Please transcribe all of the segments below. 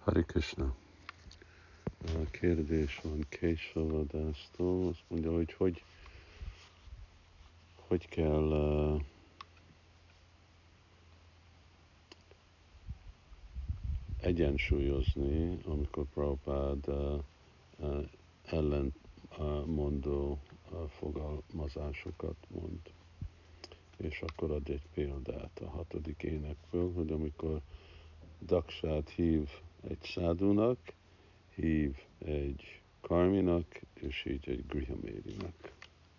Hari Krishna. A kérdés van Késavadásztól, azt mondja, hogy kell egyensúlyozni, amikor Prabhupád ellentmondó fogalmazásokat mond. És akkor ad egy példát a 6. énekből, hogy amikor Daksát hív egy szádúnak, hív egy karminak, és így egy grihamérinek.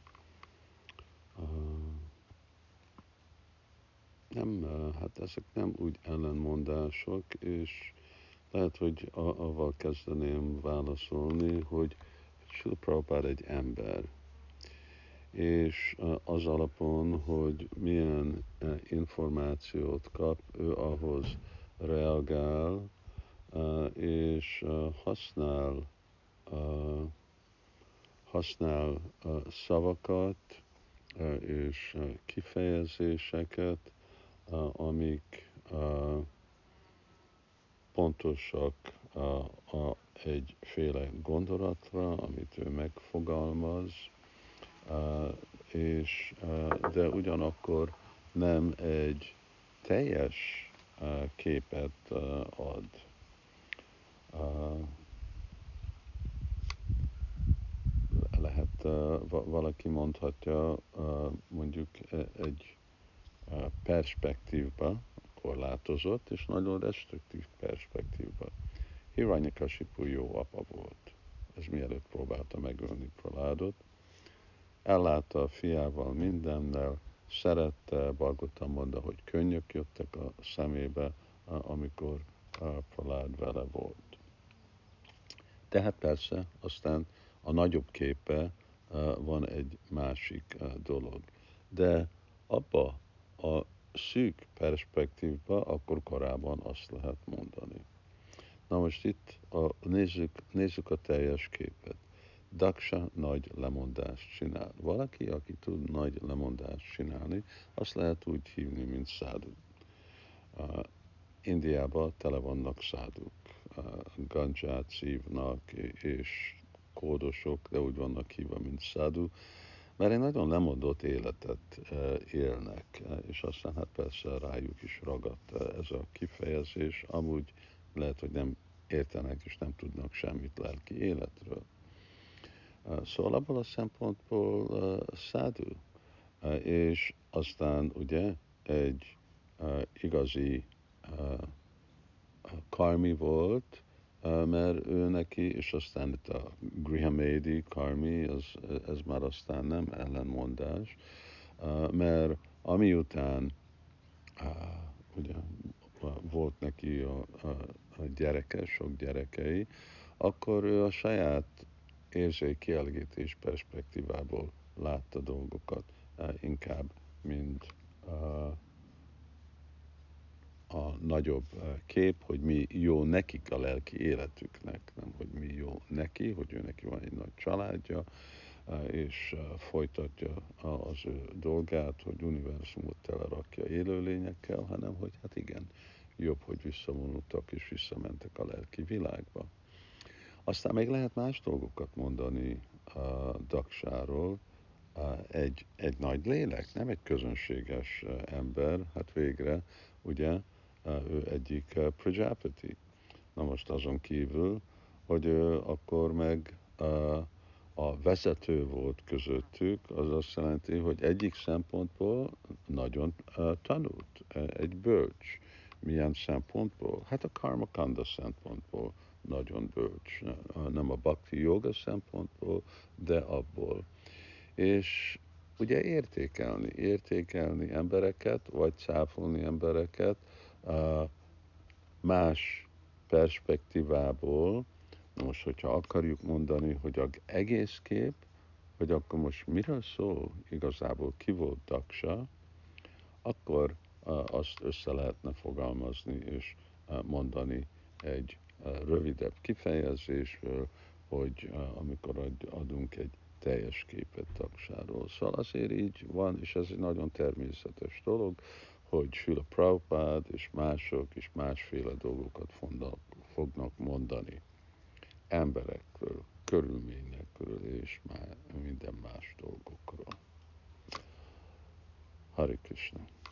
Nem, hát ezek nem úgy ellenmondások, és lehet, hogy avval kezdeném válaszolni, hogy Srila Prabhupád egy ember, és az alapon, hogy milyen információt kap, ő ahhoz reagál, és használ szavakat és kifejezéseket, amik pontosak egyféle gondolatra, amit ő megfogalmaz, és de ugyanakkor nem egy teljes képet ad. Lehet valaki mondhatja mondjuk egy perspektívba, korlátozott és nagyon restriktív perspektívba. Hiranyakasipu jó apa volt. Ez mielőtt próbálta megölni Prahládot. Ellátta a fiával mindennel, szerette, Bhagavatam mondta, hogy könnyök jöttek a szemébe, amikor Prahlád vele volt. Tehát persze, aztán a nagyobb képe van egy másik dolog. De abba a szűk perspektívba akkor korábban azt lehet mondani. Na most itt nézzük a teljes képet. Daksa nagy lemondást csinál. Valaki, aki tud nagy lemondást csinálni, azt lehet úgy hívni, mint szádu. Indiában tele vannak száduk. Gancsát szívnak, és kódosok, de úgy vannak hívva, mint szádu, mert egy nagyon lemondott életet élnek, és aztán hát persze rájuk is ragadt ez a kifejezés, amúgy lehet, hogy nem értenek és nem tudnak semmit lelki életről. Szóval abból a szempontból szádu, és aztán ugye egy igazi karmi volt, mert ő neki, és aztán itt a Grihamedi karmi, ez már aztán nem ellenmondás, mert amiután ugye volt neki a gyereke, sok gyerekei, akkor ő a saját érzékkielégítés perspektívából látta dolgokat inkább, mint a nagyobb kép, hogy mi jó nekik a lelki életüknek, nem hogy mi jó neki, hogy ő neki van egy nagy családja, és folytatja az ő dolgát, hogy univerzumot telerakja élőlényekkel, hanem hogy hát igen, jobb, hogy visszavonultak és visszamentek a lelki világba. Aztán még lehet más dolgokat mondani a Daksáról, egy nagy lélek, nem egy közönséges ember, hát végre, ugye, ő egyik Prajapati. Na most azon kívül, hogy ő akkor meg a vezető volt közöttük, az azt jelenti, hogy egyik szempontból nagyon tanult, egy bölcs. Milyen szempontból? Hát a karma kanda szempontból nagyon bölcs. Nem a bhakti yoga szempontból, de abból. És ugye értékelni embereket, vagy cáfolni embereket más perspektívából. Most, hogyha akarjuk mondani, hogy az egész kép, hogy akkor most miről szól igazából, ki volt Daksa, akkor azt össze lehetne fogalmazni és mondani egy rövidebb kifejezésből, hogy amikor adunk egy teljes képet Daksáról. Szóval azért így van, és ez egy nagyon természetes dolog, hogy Srila Prabhupád és mások is másféle dolgokat fognak mondani emberekről, körülményekről és minden más dolgokról. Hare Krishna.